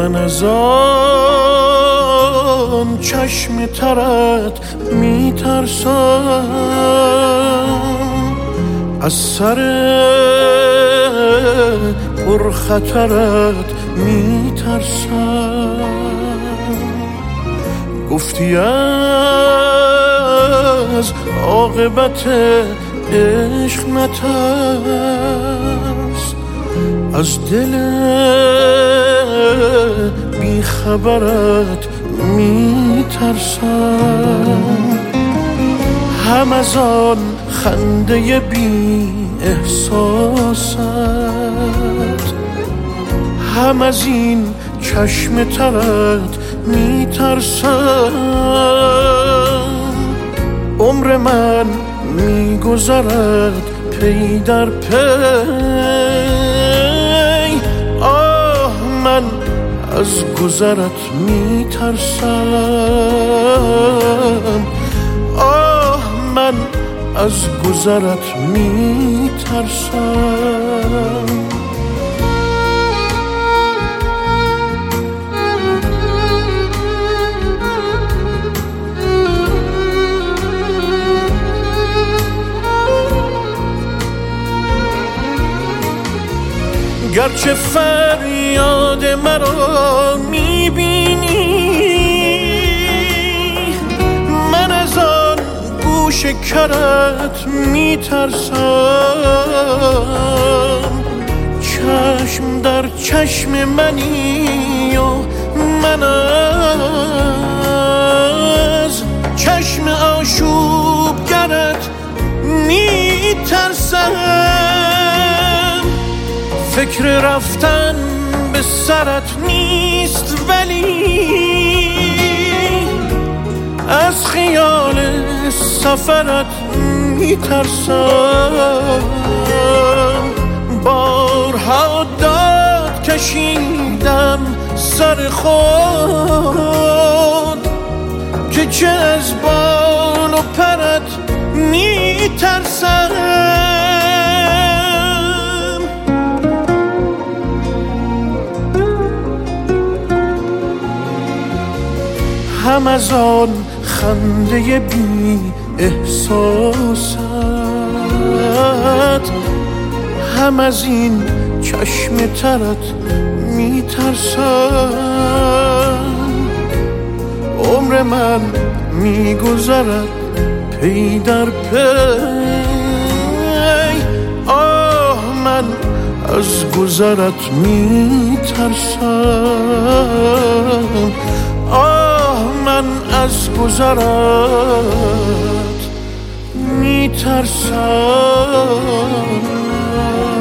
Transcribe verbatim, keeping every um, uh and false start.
من از آن چشم ترت میترسم، از سر پرخطرت میترسم. گفتی از عاقبت عشق نترس، از دل بیخبرت میترسم. هم از آن خنده بی احساست، هم از این چشم ترت میترسم. عمر من میگذرد پی در پی، آه من از گذرت میترسم، آه من از گذرت میترسم. گرچه فریاد مرا میبینی، من از آن گوش کرت میترسم. چشم در چشم منی و من از چشم آشوبگرت میترسم. فکر رفتن به سرت نیست ولی از خیال سفرت میترسم. بارها داد کشیدم سر خود که چه از بال و پرت میترسم. هم از آن خنده بی احساست، هم از این چشم ترت میترسم. عمر من میگذرد پی در پی، آه من از گذرت میترسم، آه من از گذرت میترسم.